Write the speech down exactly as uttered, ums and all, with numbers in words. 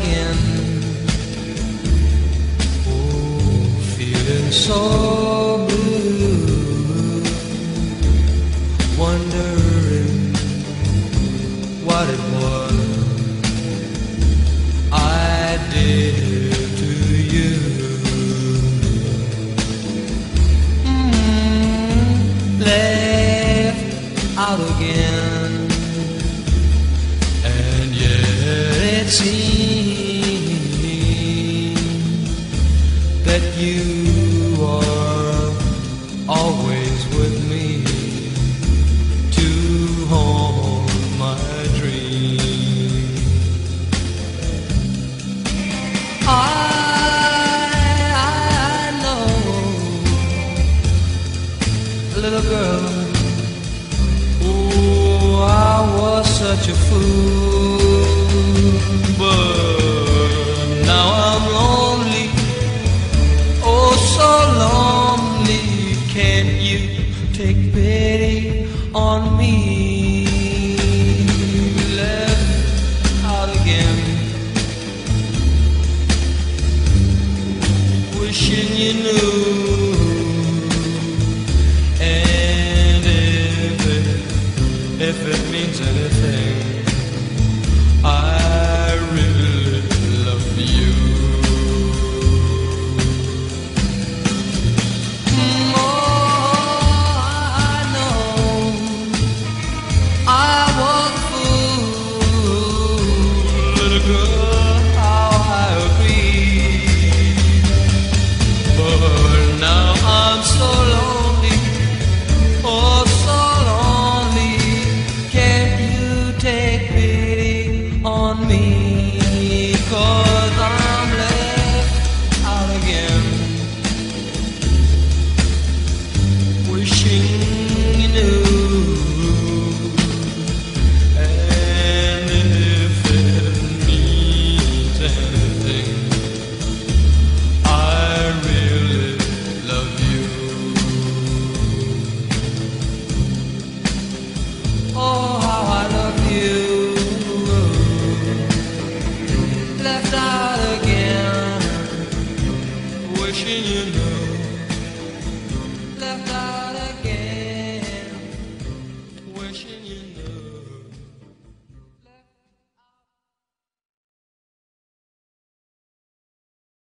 again. Oh, feeling so blue, wondering what it was I did to you. Mm, left out again, and yet it seems that you are always with me to haunt my dreams. I, I know, little girl, oh, I was such a fool, but now I'm lonely, oh so lonely. Can't you take pity on me? Left out again, wishing you knew. And if it, if it means anything, I really love you. Mm, oh, I know I was a fool, little girl, how I agree. But now I'm so lonely, oh so lonely. Can't you take pity on me? 'Cause I'm left out again, wishing you knew. And if it means anything, I really love you. Oh, how I love you. Left out again, wishing you knew.